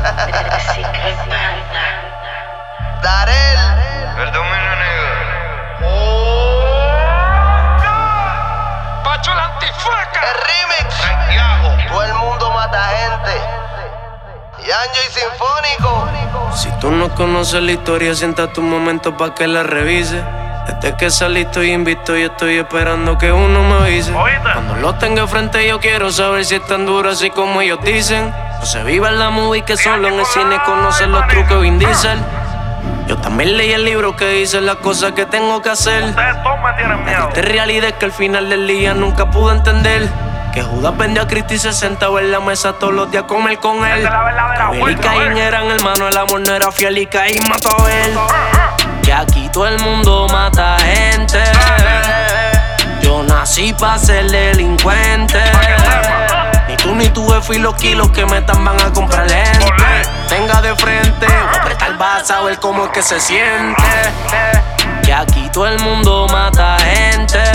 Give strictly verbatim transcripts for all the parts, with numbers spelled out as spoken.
Darel, el dominio negro. Pacho la antifaca. El remix. Santiago. Todo el mundo mata gente. Yanjo y Sinfónico. Si tú no conoces la historia, sienta tu momento pa' que la revise. Desde que salí estoy invicto y estoy esperando que uno me avise. Cuando lo tenga frente yo quiero saber si es tan duro así como ellos dicen. No se viva en la movie que solo en el cine conocen los trucos Vin Diesel. Yo también leí el libro que dice las cosas que tengo que hacer. Ustedes todos me tienen miedo. La triste realidad es que al final del día nunca pude entender que Judas vendió a Cristo y se sentaba en la mesa todos los días a comer con él. Abel y Caín eran hermanos, el amor no era fiel y Caín mató a Abel. Que aquí todo el mundo mata gente. Yo nací pa' ser delincuente. Ni tú ni tu jefe y los kilos que metan van a comprar gente. Tenga de frente, voy a apretar, vas a ver cómo es que se siente. Que aquí todo el mundo mata gente.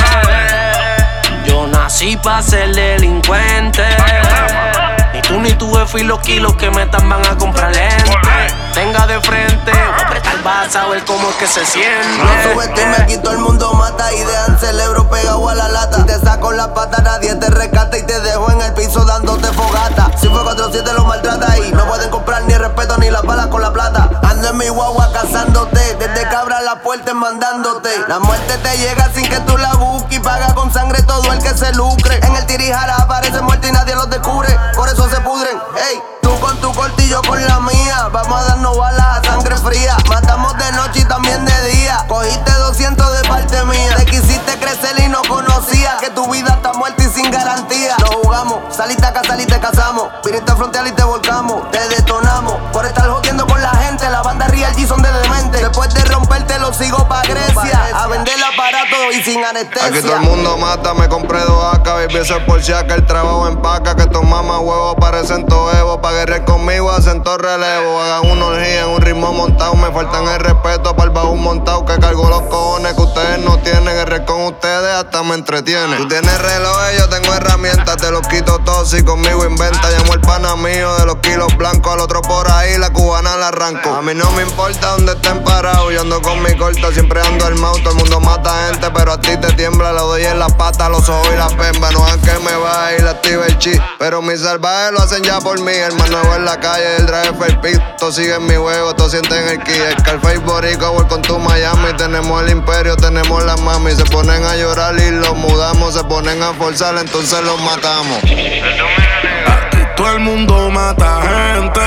Yo nací pa' ser delincuente. Ni tú ni tu jefe y los kilos que metan van a comprar gente. Tenga de frente, voy a apretar, vas a ver cómo es que se siente. No subestime, aquí todo el mundo mata y dejan cerebro pegado a la lata. Te saco la pata, nadie te rescata y te dejo en el piso dándote fogata. Si fue cuatro siete lo maltrata y no pueden comprar ni respeto ni las balas con la plata. Ando en mi guagua cazándote, desde que abra la puerta mandándote. La muerte te llega sin que tú la busques y paga con sangre todo el que se lucre. En el tirijara aparece muerto y nadie los descubre, por eso se pudren. Ey, tú con tu cortillo con la mía, vamos a darnos balas a sangre fría. Matamos de noche y también de día. Cogiste doscientos de parte mía. Te quisiste crecer y no conocía que tu vida está muerta y sin garantía. Lo jugamos, saliste a casa y te casamos. Viniste a frontear y te volcamos. Te detonamos por estar jodiendo con la gente. La banda Real G son de demente. Después de romperte lo sigo pa' Grecia a vender el aparato y sin anestesia. Aquí todo el mundo mata, me compré dos A K. Baby, eso es por si acá el trabajo empaca. Que estos mamás huevos parecen todo evo. Pa' guerrear conmigo hacen todo relevo. Hagan una orgía en un ritmo montado. Me faltan el respeto para el baúl montado. Que cargo los cojones que ustedes no tienen. Guerrear con ustedes hasta me entretiene. Tú tienes relojes, yo tengo herramientas. Te los quito todos y conmigo inventa. Llamo el pana mío de los kilos blancos. Al otro por ahí, la cubana la arranco. A mí no me importa dónde estén parados. Yo ando con mi corta, siempre ando armado. Todo el mundo mata gente, pero a ti te tiembla. Lo doy en la pata, los ojos y la pemba. No hagan que me vaya y la active el chi. Pero mis salvajes lo hacen ya por mí. El más nuevo en la calle, el drive el pic. Todos siguen mi juego, todos sienten el ki. El Scarface Boricua, voy con tu Miami. Tenemos el imperio, tenemos la mami. Se ponen a llorar y los mudamos. Se ponen a forzar, entonces los matamos. Aquí todo el mundo mata gente.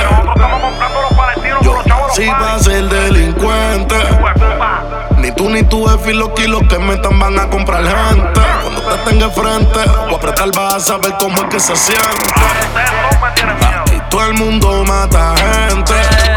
Yo nací pa' ser delincuente. Ni tú ni tu jefe y los kilos que metan van a comprar gente. Cuando te tenga frente, voy a apretar, vas a saber cómo es que se siente. Aquí todo el mundo mata gente.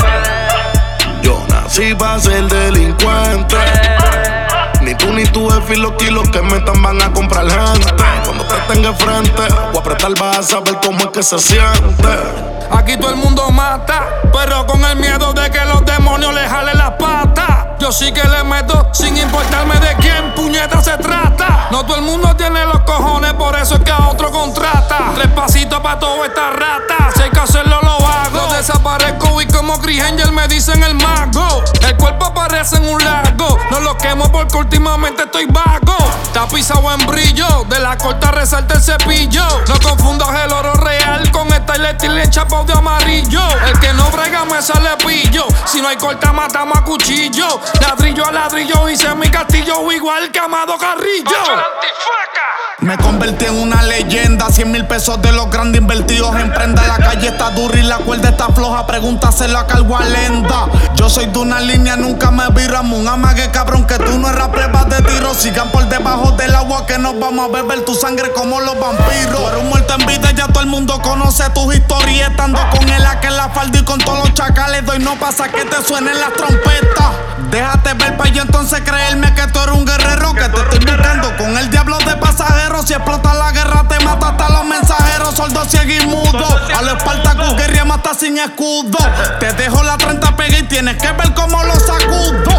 Yo nací pa' ser delincuente. Ni tú ni tu jefe y los kilos que metan van a comprar gente. Cuando te tenga frente, voy a apretar, vas a saber cómo es que se siente. Aquí todo el mundo mata, pero con el miedo de que los demonios le jalen las patas. Yo sí que le meto sin importarme de quién puñeta se trata. No todo el mundo tiene los cojones, por eso es que a otro contrata. Tres pasitos pa' toda esta rata, si hay que hacerlo lo hago. Yo desaparezco y como Chris Angel me dicen el mago. El cuerpo aparece en un lago, no lo quemo porque últimamente estoy vago. Tapizado en brillo, de la corta resalta el cepillo. No confundas el oro real con esta y enchapado de amarillo. El que no brega me sale pillo. Si no hay corta matamos a cuchillo. Ladrillo a ladrillo hice mi castillo igual que Amado Carrillo. Me convertí en una leyenda. Cien mil pesos de los grandes invertidos en prenda. La calle está dura y la cuerda está floja. Pregúntaselo a Cargo Alenda. Yo soy de una línea, nunca me viramos. Un amague cabrón que tú no eras pruebas de tiro. Sigan por debajo del agua que nos vamos a beber tu sangre como los vampiros. Tú eres un muerto en vida, ya todo el mundo conoce tus historias. Estando con el que en la falda y con todos los chacales. Doy no pasa que te suenen las trompetas. Déjate ver pa' yo entonces creerme que tú eres un guerrero. Que te estoy buscando con el diablo de pasajero. Si explota la guerra te mata hasta los mensajeros. Sordo, ciego y mudo. A los Spartacus guerría mata sin escudo. Te dejo la treinta pega y tienes que ver cómo lo sacudo.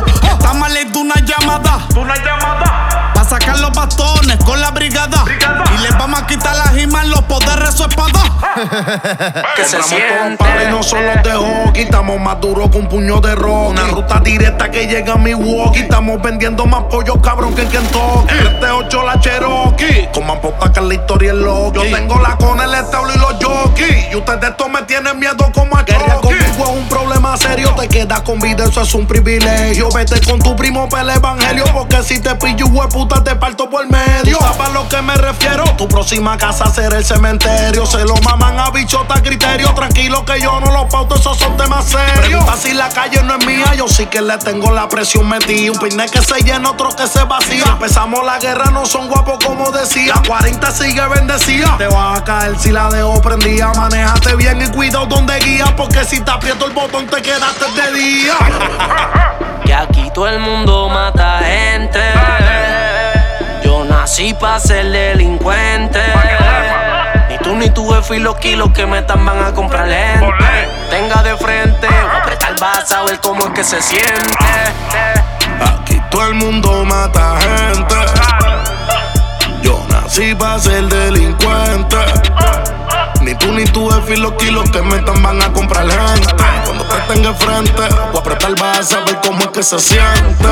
Esta mala es de una llamada. Una llamada. Pa' sacar los bastones con la brigada. Brigada. Y les vamos a quitar las gimas, los poderes, su espada. Que se Compramos siente. todos palos y no son los de hockey. Estamos más duros que un puño de rock. Una ruta directa que llega a Milwaukee. Estamos vendiendo más pollo cabrón que en Kentucky. Este ocho la Cherokee. Con más posta que la historia es loca. Yo tengo la con el establo y los jockeys. Y ustedes esto me tienen miedo como a Guerra conmigo es un problema serio. Te quedas con vida, eso es un privilegio. Vete con tu primo para el evangelio. Porque si te pillo, hueputa, te parto por medio. ¿Sabes a lo que me refiero? Tu próxima casa será el cementerio. Se lo maman a bichota a criterio. Tranquilo que yo no los pauto, esos son temas serios. Pregunta si la calle no es mía. Yo sí que le tengo la presión metida. Un pine que se llena, otro que se vacía. Si empezamos la guerra, no son guapos como decía. La cuarenta sigue bendecida. Te vas a caer si la dejo prendida. Manéjate bien y cuidado donde guía. Porque si te aprieto el botón, te quedaste de día. Que aquí todo el mundo mata gente. Yo nací pa' ser delincuente. Ni tú ni tu jefe y los kilos que metan van a comprar lente. Tenga de frente, voy a apretar, vas a ver cómo es que se siente. Aquí todo el mundo mata gente. Yo nací pa' ser delincuente. Ni tú ni tu jefe y los kilos que metan van a comprar gente. Cuando te tenga frente, voy a apretar, vas a saber cómo es que se siente.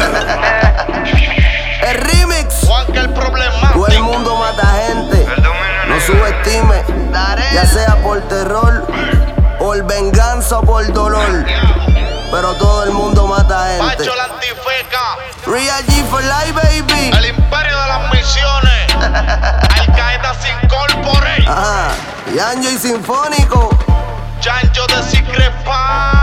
El remix. Juan, que el problema. Todo el mundo mata gente. El dominio No negro. subestime, ya sea por terror, por venganza o por dolor. Pero todo el mundo mata gente. Pacho la antifeca. Real G for life, baby. El imperio de las misiones. Al Qaeda sin corporate. Ajá. Yanjo y Sinfónico. Chancho de Secret Pan.